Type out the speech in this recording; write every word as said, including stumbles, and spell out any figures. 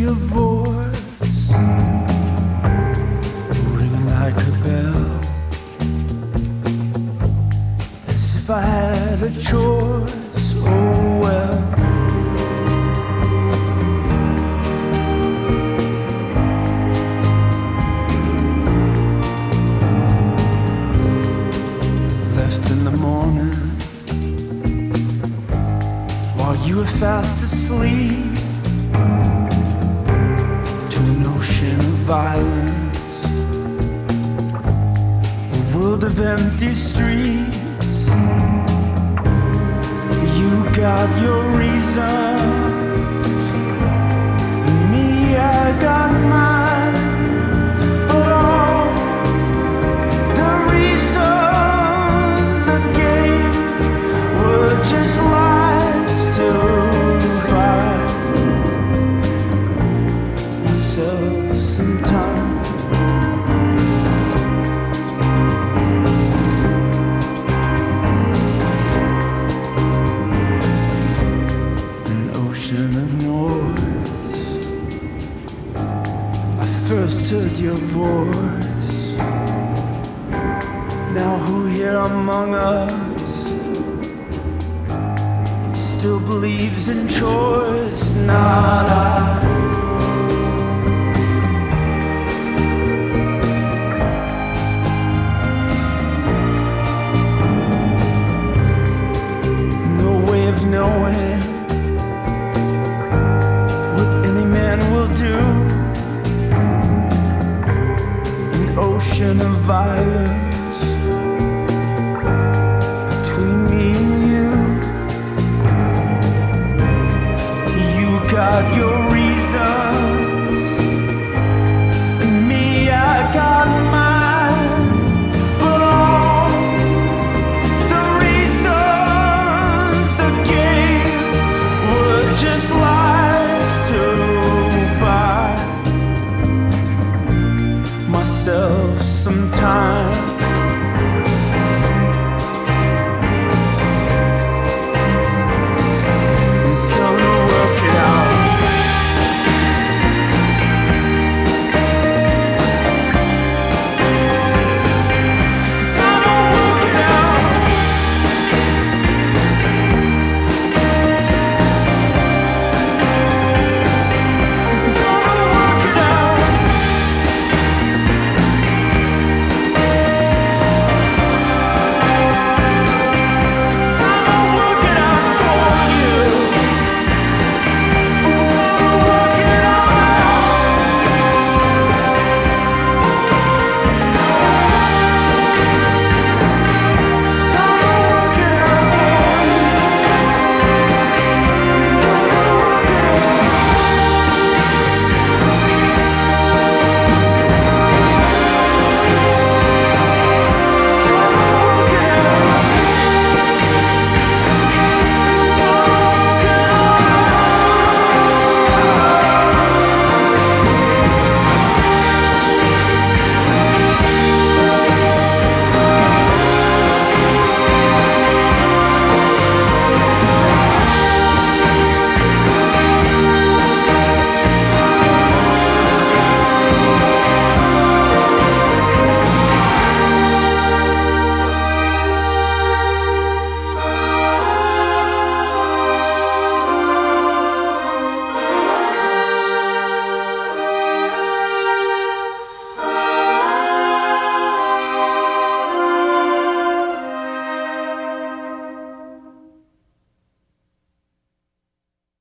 your voice ringing like a bell, as if I had a choice. Oh well. Left in the morning while you were fast asleep to an ocean of violence, a world of empty streets. You got your reasons, me, I got mine, but all the reasons I gave were just lies to buy myself some time. Of noise, I first heard your voice. Now who here among us still believes in choice? Not I. No way of knowing will do. An ocean of violence between me and you. You got your reasons, and me, I got mine, but all the reasons I gave were just lies to myself some time.